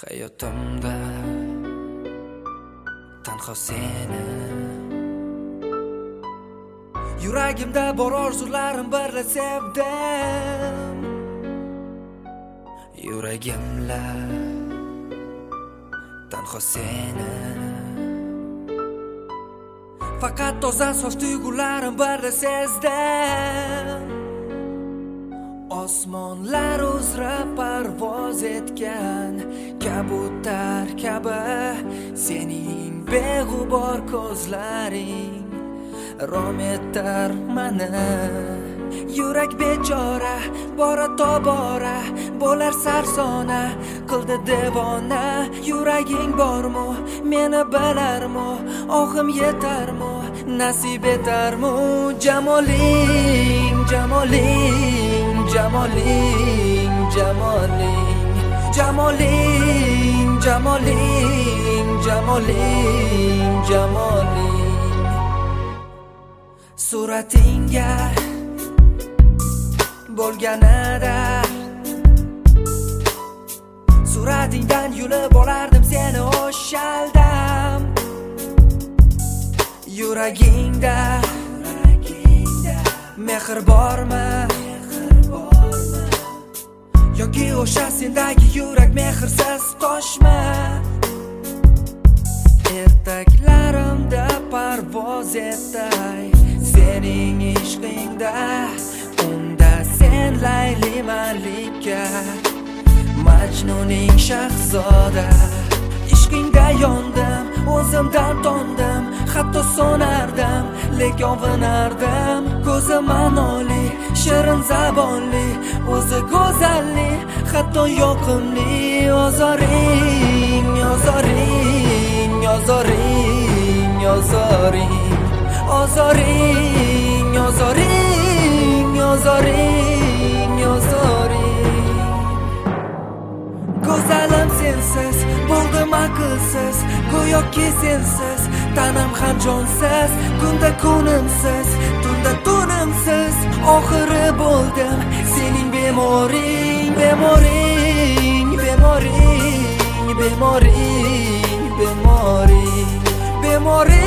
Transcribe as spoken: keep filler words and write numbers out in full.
Hayotimda tanho seni, yuragimda bor orzularim birla sevdim. Yuragimla tanho seni, faqat toza sof tuyg'ularim birla sezdim. Osmonlar uzra parvoz etgan kabutar kabi sening beg'ubor ko'zlaring rom etar mani. Yurak bechora bora tobora bo'lar sarsona qildi devona. Yuraging bormi meni bilarmi, ohim yetarmi nasib etarmi? Jamoling jamoling jamoling jamoling jamoling jamoling jamoling jamoling suratingga bo'lganida suratingdan yulib olardim seni o'shaldam. Yuragingda mehr bormi yoki o'sha sendagi yurak mehrsiz toshmi? Ertaklarimda parvoz etay sening ishqingda, unda sen Layli malika, Majnuning shahzoda. Ishqingda yondim, o'zimdan tondim, hatto so'nardim, lekin yonardim. Ko'zi ma'noli, shirin zabonli, o'zi go'zalli, hatto yoqimli. Ozoring, ozoring, ozoring, ozoring, ozoring, ozoring, ozoring, ozoring. Go'zalim sensiz bo'ldim aqlsiz, go'yoki sensiz tanam ham jonsiz. Kunda kunimsiz, tunda tunimsiz, oxiri bo'ldim sening bemoring, bemoring, bemoring, bemoring, bemoring, bemoring.